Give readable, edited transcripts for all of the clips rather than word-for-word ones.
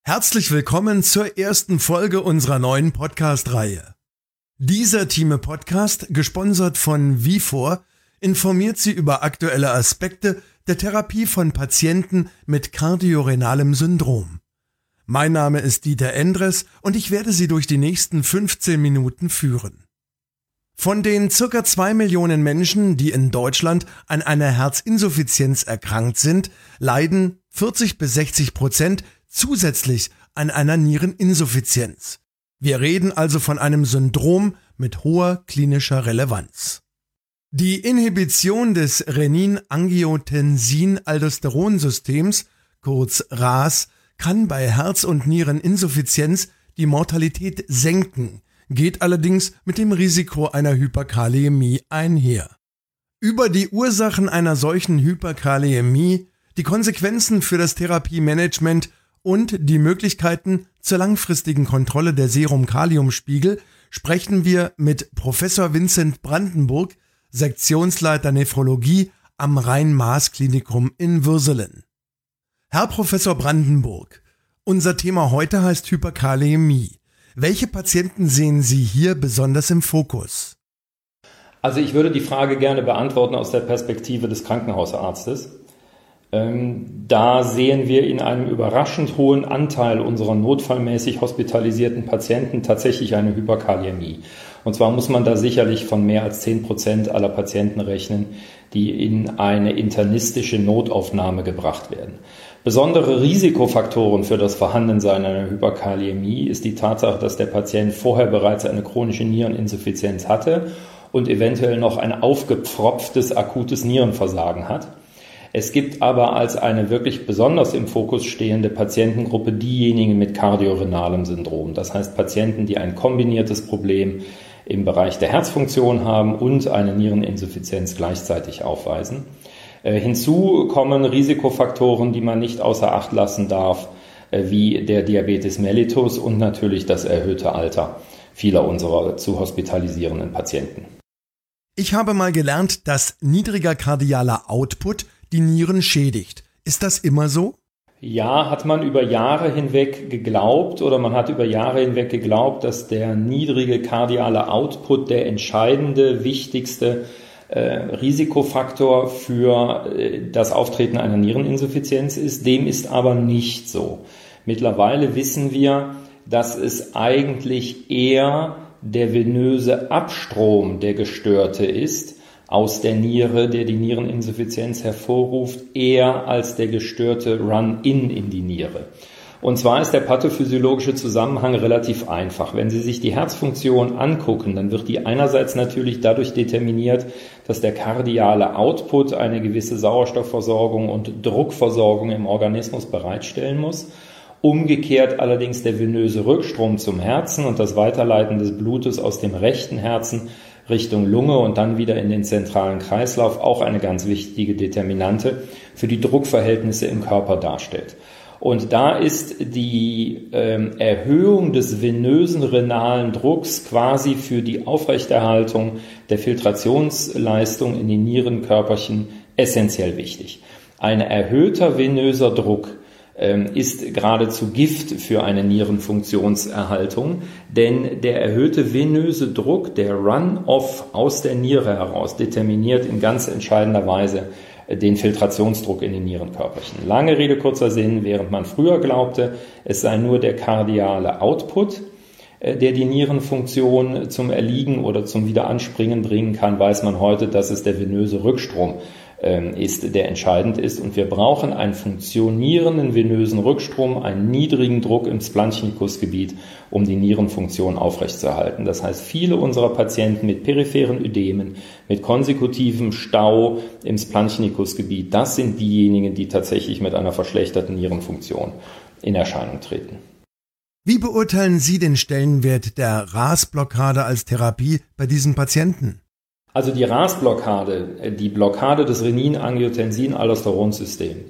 Herzlich willkommen zur ersten Folge unserer neuen Podcast-Reihe. Dieser Thieme-Podcast, gesponsert von Vifor, informiert Sie über aktuelle Aspekte der Therapie von Patienten mit kardiorenalem Syndrom. Mein Name ist Dieter Endres und ich werde Sie durch die nächsten 15 Minuten führen. Von den ca. 2 Millionen Menschen, die in Deutschland an einer Herzinsuffizienz erkrankt sind, leiden 40-60% zusätzlich an einer Niereninsuffizienz. Wir reden also von einem Syndrom mit hoher klinischer Relevanz. Die Inhibition des Renin-Angiotensin-Aldosteronsystems, kurz RAS, kann bei Herz- und Niereninsuffizienz die Mortalität senken, geht allerdings mit dem Risiko einer Hyperkaliämie einher. Über die Ursachen einer solchen Hyperkaliämie, die Konsequenzen für das Therapiemanagement und die Möglichkeiten zur langfristigen Kontrolle der Serum-Kaliumspiegel sprechen wir mit Professor Vincent Brandenburg, Sektionsleiter Nephrologie am Rhein-Maas-Klinikum in Würselen. Herr Professor Brandenburg, unser Thema heute heißt Hyperkaliämie. Welche Patienten sehen Sie hier besonders im Fokus? Also ich würde die Frage gerne beantworten aus der Perspektive des Krankenhausarztes. Da sehen wir in einem überraschend hohen Anteil unserer notfallmäßig hospitalisierten Patienten tatsächlich eine Hyperkaliämie. Und zwar muss man da sicherlich von mehr als 10% aller Patienten rechnen, die in eine internistische Notaufnahme gebracht werden. Besondere Risikofaktoren für das Vorhandensein einer Hyperkaliämie ist die Tatsache, dass der Patient vorher bereits eine chronische Niereninsuffizienz hatte und eventuell noch ein aufgepfropftes akutes Nierenversagen hat. Es gibt aber als eine wirklich besonders im Fokus stehende Patientengruppe diejenigen mit kardiorenalem Syndrom. Das heißt Patienten, die ein kombiniertes Problem im Bereich der Herzfunktion haben und eine Niereninsuffizienz gleichzeitig aufweisen. Hinzu kommen Risikofaktoren, die man nicht außer Acht lassen darf, wie der Diabetes mellitus und natürlich das erhöhte Alter vieler unserer zu hospitalisierenden Patienten. Ich habe mal gelernt, dass niedriger kardialer Output die Nieren schädigt. Ist das immer so? Ja, hat man über Jahre hinweg geglaubt dass der niedrige kardiale Output der entscheidende, wichtigste Risikofaktor für das Auftreten einer Niereninsuffizienz ist. Dem ist aber nicht so. Mittlerweile wissen wir, dass es eigentlich eher der venöse Abstrom, der gestörte ist, aus der Niere, der die Niereninsuffizienz hervorruft, eher als der gestörte Run-in in die Niere. Und zwar ist der pathophysiologische Zusammenhang relativ einfach. Wenn Sie sich die Herzfunktion angucken, dann wird die einerseits natürlich dadurch determiniert, dass der kardiale Output eine gewisse Sauerstoffversorgung und Druckversorgung im Organismus bereitstellen muss. Umgekehrt allerdings der venöse Rückstrom zum Herzen und das Weiterleiten des Blutes aus dem rechten Herzen Richtung Lunge und dann wieder in den zentralen Kreislauf auch eine ganz wichtige Determinante für die Druckverhältnisse im Körper darstellt. Und da ist die Erhöhung des venösen renalen Drucks quasi für die Aufrechterhaltung der Filtrationsleistung in den Nierenkörperchen essentiell wichtig. Ein erhöhter venöser Druck ist geradezu Gift für eine Nierenfunktionserhaltung, denn der erhöhte venöse Druck, der Run-off aus der Niere heraus, determiniert in ganz entscheidender Weise den Filtrationsdruck in den Nierenkörperchen. Lange Rede, kurzer Sinn, während man früher glaubte, es sei nur der kardiale Output, der die Nierenfunktion zum Erliegen oder zum Wiederanspringen bringen kann, weiß man heute, dass es der venöse Rückstrom ist, der entscheidend ist. Und wir brauchen einen funktionierenden venösen Rückstrom, einen niedrigen Druck im Splanchnikusgebiet, um die Nierenfunktion aufrechtzuerhalten. Das heißt, viele unserer Patienten mit peripheren Ödemen, mit konsekutivem Stau im Splanchnikusgebiet, das sind diejenigen, die tatsächlich mit einer verschlechterten Nierenfunktion in Erscheinung treten. Wie beurteilen Sie den Stellenwert der RAS-Blockade als Therapie bei diesen Patienten? Also die RAS-Blockade, die Blockade des Renin-Angiotensin-Aldosteronsystems,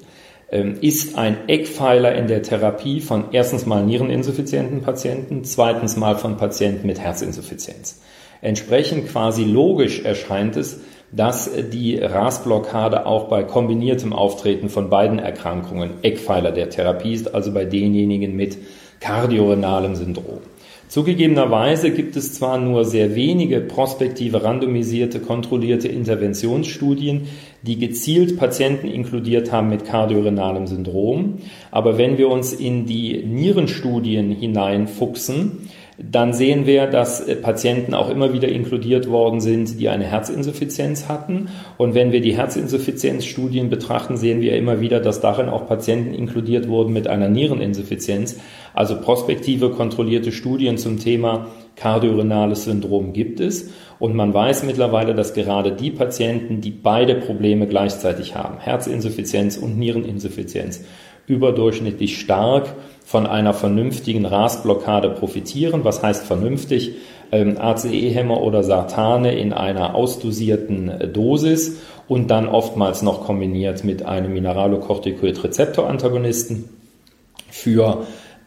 ist ein Eckpfeiler in der Therapie von erstens mal niereninsuffizienten Patienten, zweitens mal von Patienten mit Herzinsuffizienz. Entsprechend quasi logisch erscheint es, dass die RAS-Blockade auch bei kombiniertem Auftreten von beiden Erkrankungen Eckpfeiler der Therapie ist, also bei denjenigen mit kardiorenalem Syndrom. Zugegebenerweise gibt es zwar nur sehr wenige prospektive, randomisierte, kontrollierte Interventionsstudien, die gezielt Patienten inkludiert haben mit kardiorenalem Syndrom, aber wenn wir uns in die Nierenstudien hineinfuchsen, dann sehen wir, dass Patienten auch immer wieder inkludiert worden sind, die eine Herzinsuffizienz hatten. Und wenn wir die Herzinsuffizienzstudien betrachten, sehen wir immer wieder, dass darin auch Patienten inkludiert wurden mit einer Niereninsuffizienz. Also prospektive, kontrollierte Studien zum Thema kardiorenales Syndrom gibt es. Und man weiß mittlerweile, dass gerade die Patienten, die beide Probleme gleichzeitig haben, Herzinsuffizienz und Niereninsuffizienz, überdurchschnittlich stark von einer vernünftigen RAS-Blockade profitieren. Was heißt vernünftig? ACE-Hämmer oder Sartane in einer ausdosierten Dosis und dann oftmals noch kombiniert mit einem Mineralocorticoid-Rezeptor-Antagonisten. Für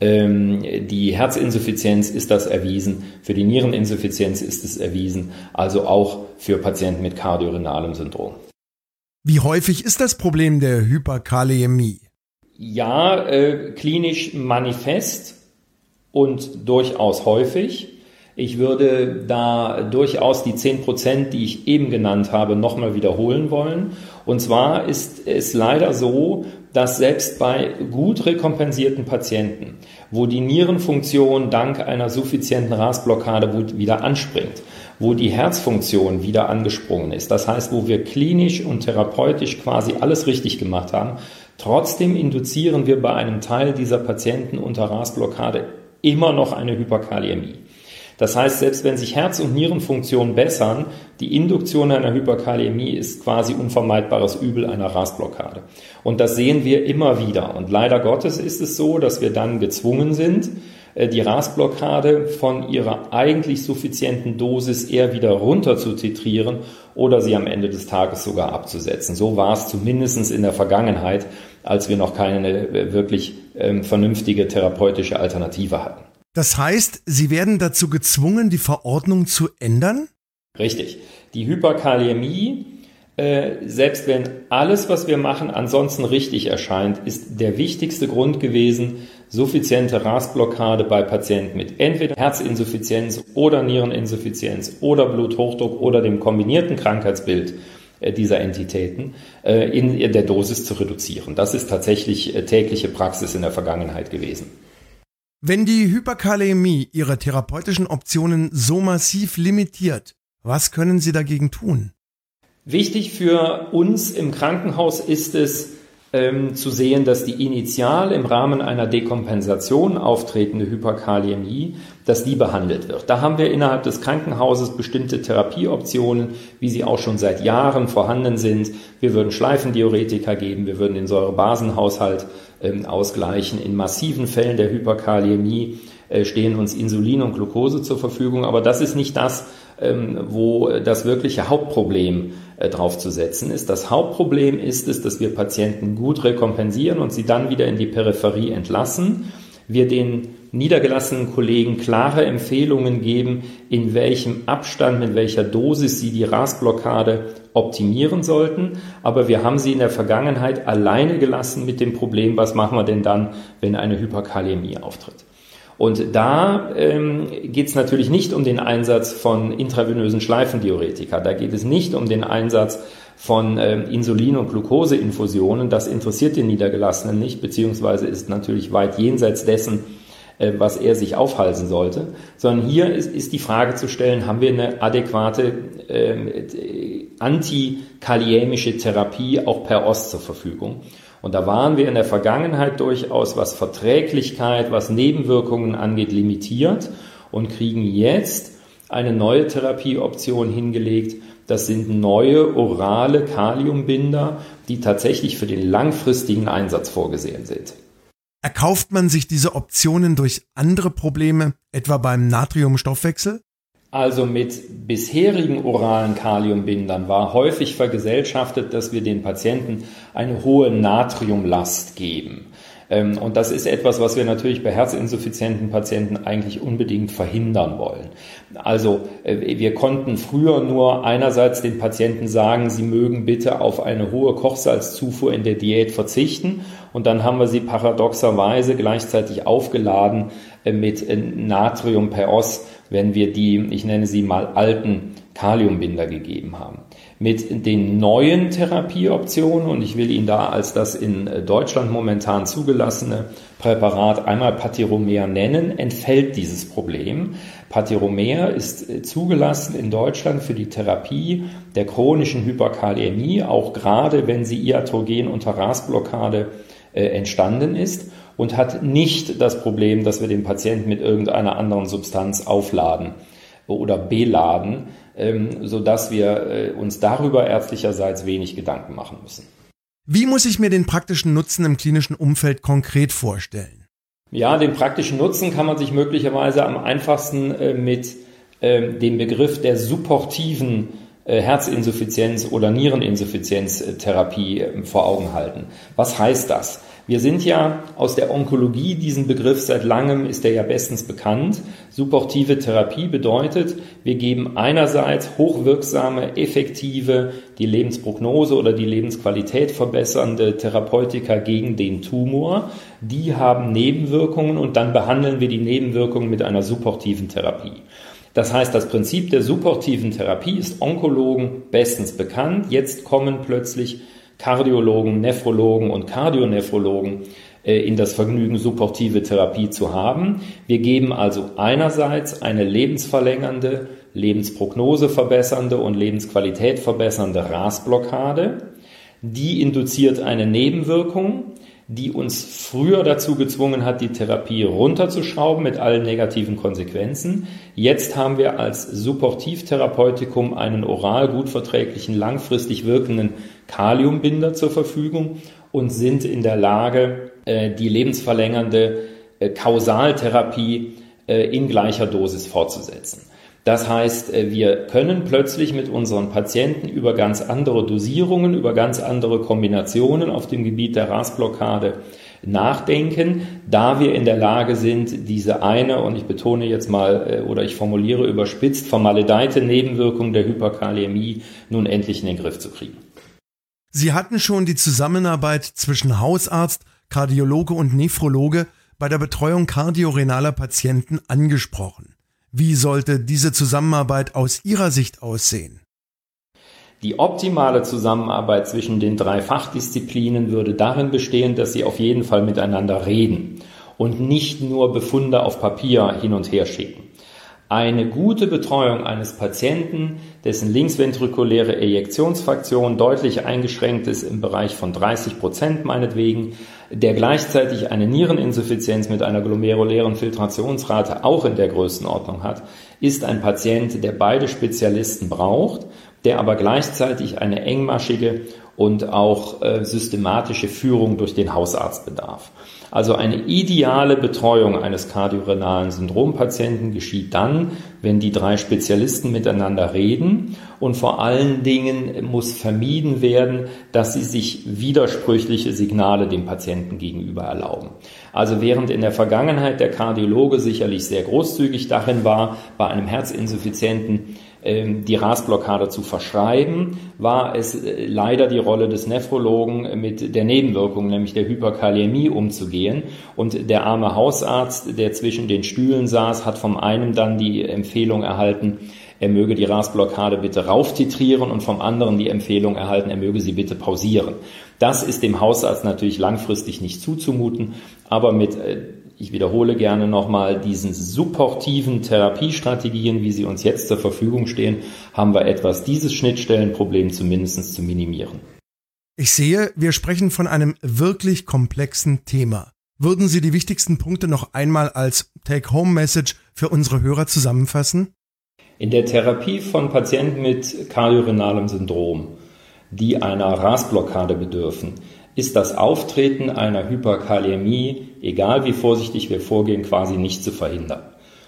die Herzinsuffizienz ist das erwiesen, für die Niereninsuffizienz ist es erwiesen, also auch für Patienten mit kardiorenalem Syndrom. Wie häufig ist das Problem der Hyperkaliämie? Ja, klinisch manifest und durchaus häufig. Ich würde da durchaus die 10%, die ich eben genannt habe, nochmal wiederholen wollen. Und zwar ist es leider so, dass selbst bei gut rekompensierten Patienten, wo die Nierenfunktion dank einer suffizienten RAS-Blockade wieder anspringt, wo die Herzfunktion wieder angesprungen ist, das heißt, wo wir klinisch und therapeutisch quasi alles richtig gemacht haben, trotzdem induzieren wir bei einem Teil dieser Patienten unter RAS-Blockade immer noch eine Hyperkaliämie. Das heißt, selbst wenn sich Herz- und Nierenfunktion bessern, die Induktion einer Hyperkaliämie ist quasi unvermeidbares Übel einer RAS-Blockade. Und das sehen wir immer wieder. Und leider Gottes ist es so, dass wir dann gezwungen sind, die RAS-Blockade von ihrer eigentlich suffizienten Dosis eher wieder runter zu titrieren oder sie am Ende des Tages sogar abzusetzen. So war es zumindest in der Vergangenheit, als wir noch keine wirklich vernünftige therapeutische Alternative hatten. Das heißt, Sie werden dazu gezwungen, die Verordnung zu ändern? Richtig. Die Hyperkaliämie, selbst wenn alles, was wir machen, ansonsten richtig erscheint, ist der wichtigste Grund gewesen, suffiziente RAS-Blockade bei Patienten mit entweder Herzinsuffizienz oder Niereninsuffizienz oder Bluthochdruck oder dem kombinierten Krankheitsbild dieser Entitäten in der Dosis zu reduzieren. Das ist tatsächlich tägliche Praxis in der Vergangenheit gewesen. Wenn die Hyperkaliämie Ihre therapeutischen Optionen so massiv limitiert, was können Sie dagegen tun? Wichtig für uns im Krankenhaus ist es, zu sehen, dass die initial im Rahmen einer Dekompensation auftretende Hyperkaliämie, dass die behandelt wird. Da haben wir innerhalb des Krankenhauses bestimmte Therapieoptionen, wie sie auch schon seit Jahren vorhanden sind. Wir würden Schleifendiuretika geben, wir würden den Säurebasenhaushalt ausgleichen. In massiven Fällen der Hyperkaliämie stehen uns Insulin und Glucose zur Verfügung, aber das ist nicht das, wo das wirkliche Hauptproblem drauf zu setzen ist. Das Hauptproblem ist es, dass wir Patienten gut rekompensieren und sie dann wieder in die Peripherie entlassen. Wir den niedergelassenen Kollegen klare Empfehlungen geben, in welchem Abstand, mit welcher Dosis sie die RAS-Blockade optimieren sollten. Aber wir haben sie in der Vergangenheit alleine gelassen mit dem Problem, was machen wir denn dann, wenn eine Hyperkaliämie auftritt. Und da geht es natürlich nicht um den Einsatz von intravenösen Schleifendiuretika. Da geht es nicht um den Einsatz von Insulin- und Glukoseinfusionen. Das interessiert den Niedergelassenen nicht, beziehungsweise ist natürlich weit jenseits dessen, was er sich aufhalsen sollte. Sondern hier ist die Frage zu stellen, haben wir eine adäquate antikaliämische Therapie auch per Ost zur Verfügung? Und da waren wir in der Vergangenheit durchaus, was Verträglichkeit, was Nebenwirkungen angeht, limitiert und kriegen jetzt eine neue Therapieoption hingelegt. Das sind neue orale Kaliumbinder, die tatsächlich für den langfristigen Einsatz vorgesehen sind. Erkauft man sich diese Optionen durch andere Probleme, etwa beim Natriumstoffwechsel? Also mit bisherigen oralen Kaliumbindern war häufig vergesellschaftet, dass wir den Patienten eine hohe Natriumlast geben. Und das ist etwas, was wir natürlich bei herzinsuffizienten Patienten eigentlich unbedingt verhindern wollen. Also wir konnten früher nur einerseits den Patienten sagen, sie mögen bitte auf eine hohe Kochsalzzufuhr in der Diät verzichten, und dann haben wir sie paradoxerweise gleichzeitig aufgeladen mit Natriumperos, wenn wir die, ich nenne sie mal, alten Kaliumbinder gegeben haben. Mit den neuen Therapieoptionen, und ich will Ihnen da als das in Deutschland momentan zugelassene Präparat einmal Patiromer nennen, entfällt dieses Problem. Patiromer ist zugelassen in Deutschland für die Therapie der chronischen Hyperkaliämie, auch gerade wenn sie iatrogen unter RAS-Blockade entstanden ist, und hat nicht das Problem, dass wir den Patienten mit irgendeiner anderen Substanz aufladen oder beladen, sodass wir uns darüber ärztlicherseits wenig Gedanken machen müssen. Wie muss ich mir den praktischen Nutzen im klinischen Umfeld konkret vorstellen? Ja, den praktischen Nutzen kann man sich möglicherweise am einfachsten mit dem Begriff der supportiven Herzinsuffizienz oder Niereninsuffizienztherapie vor Augen halten. Was heißt das? Wir sind ja aus der Onkologie, diesen Begriff seit langem ist er ja bestens bekannt. Supportive Therapie bedeutet, wir geben einerseits hochwirksame, effektive, die Lebensprognose oder die Lebensqualität verbessernde Therapeutika gegen den Tumor. Die haben Nebenwirkungen, und dann behandeln wir die Nebenwirkungen mit einer supportiven Therapie. Das heißt, das Prinzip der supportiven Therapie ist Onkologen bestens bekannt. Jetzt kommen plötzlich Kardiologen, Nephrologen und Kardionephrologen in das Vergnügen, supportive Therapie zu haben. Wir geben also einerseits eine lebensverlängernde, Lebensprognose verbessernde und Lebensqualität verbessernde RAS-Blockade. Die induziert eine Nebenwirkung, die uns früher dazu gezwungen hat, die Therapie runterzuschrauben mit allen negativen Konsequenzen. Jetzt haben wir als Supportivtherapeutikum einen oral gut verträglichen, langfristig wirkenden Kaliumbinder zur Verfügung und sind in der Lage, die lebensverlängernde Kausaltherapie in gleicher Dosis fortzusetzen. Das heißt, wir können plötzlich mit unseren Patienten über ganz andere Dosierungen, über ganz andere Kombinationen auf dem Gebiet der RAS-Blockade nachdenken, da wir in der Lage sind, diese eine, und ich betone jetzt mal oder ich formuliere überspitzt, vermaledeite Nebenwirkung der Hyperkaliämie nun endlich in den Griff zu kriegen. Sie hatten schon die Zusammenarbeit zwischen Hausarzt, Kardiologe und Nephrologe bei der Betreuung kardiorenaler Patienten angesprochen. Wie sollte diese Zusammenarbeit aus Ihrer Sicht aussehen? Die optimale Zusammenarbeit zwischen den 3 Fachdisziplinen würde darin bestehen, dass sie auf jeden Fall miteinander reden und nicht nur Befunde auf Papier hin und her schicken. Eine gute Betreuung eines Patienten, dessen linksventrikuläre Ejektionsfraktion deutlich eingeschränkt ist im Bereich von 30% meinetwegen, der gleichzeitig eine Niereninsuffizienz mit einer glomerulären Filtrationsrate auch in der Größenordnung hat, ist ein Patient, der beide Spezialisten braucht, der aber gleichzeitig eine engmaschige und auch systematische Führung durch den Hausarzt bedarf. Also eine ideale Betreuung eines kardiorenalen Syndrompatienten geschieht dann, wenn die 3 Spezialisten miteinander reden, und vor allen Dingen muss vermieden werden, dass sie sich widersprüchliche Signale dem Patienten gegenüber erlauben. Also während in der Vergangenheit der Kardiologe sicherlich sehr großzügig darin war, bei einem Herzinsuffizienten die RAS-Blockade zu verschreiben, war es leider die Rolle des Nephrologen, mit der Nebenwirkung, nämlich der Hyperkaliämie, umzugehen. Und der arme Hausarzt, der zwischen den Stühlen saß, hat vom einen dann die Empfehlung erhalten, er möge die RAS-Blockade bitte rauftitrieren, und vom anderen die Empfehlung erhalten, er möge sie bitte pausieren. Das ist dem Hausarzt natürlich langfristig nicht zuzumuten, aber mit ich wiederhole gerne nochmal, diesen supportiven Therapiestrategien, wie sie uns jetzt zur Verfügung stehen, haben wir etwas, dieses Schnittstellenproblem zumindest zu minimieren. Ich sehe, wir sprechen von einem wirklich komplexen Thema. Würden Sie die wichtigsten Punkte noch einmal als Take-Home-Message für unsere Hörer zusammenfassen? In der Therapie von Patienten mit kardiorenalem Syndrom, die einer RAS-Blockade bedürfen, ist das Auftreten einer Hyperkaliämie, egal wie vorsichtig wir vorgehen, quasi nicht zu verhindern.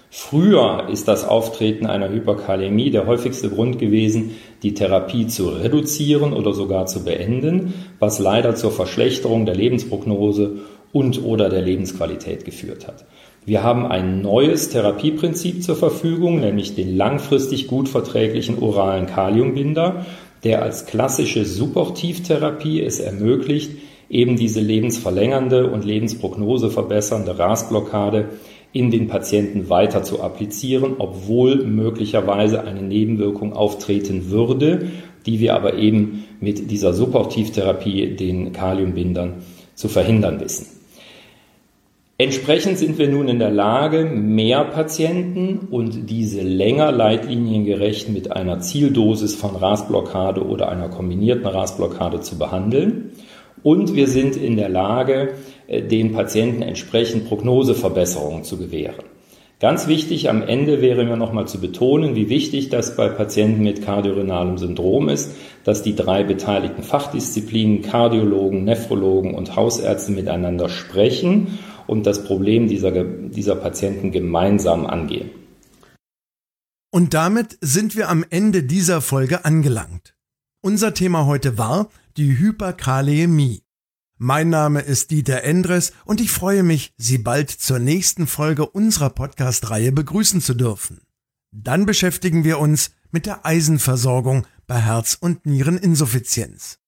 Früher ist das Auftreten einer Hyperkaliämie der häufigste Grund gewesen, die Therapie zu reduzieren oder sogar zu beenden, was leider zur Verschlechterung der Lebensprognose und/oder der Lebensqualität geführt hat. Wir haben ein neues Therapieprinzip zur Verfügung, nämlich den langfristig gut verträglichen oralen Kaliumbinder, der als klassische Supportivtherapie es ermöglicht, eben diese lebensverlängernde und Lebensprognose verbessernde RAS-Blockade in den Patienten weiter zu applizieren, obwohl möglicherweise eine Nebenwirkung auftreten würde, die wir aber eben mit dieser Supportivtherapie, den Kaliumbindern, zu verhindern wissen. Entsprechend sind wir nun in der Lage, mehr Patienten und diese länger leitliniengerecht mit einer Zieldosis von RAS-Blockade oder einer kombinierten RAS-Blockade zu behandeln. Und wir sind in der Lage, den Patienten entsprechend Prognoseverbesserungen zu gewähren. Ganz wichtig am Ende wäre mir nochmal zu betonen, wie wichtig das bei Patienten mit kardiorenalem Syndrom ist, dass die 3 beteiligten Fachdisziplinen, Kardiologen, Nephrologen und Hausärzte miteinander sprechen und das Problem dieser Patienten gemeinsam angehen. Und damit sind wir am Ende dieser Folge angelangt. Unser Thema heute war die Hyperkalämie. Mein Name ist Dieter Endres und ich freue mich, Sie bald zur nächsten Folge unserer Podcast-Reihe begrüßen zu dürfen. Dann beschäftigen wir uns mit der Eisenversorgung bei Herz- und Niereninsuffizienz.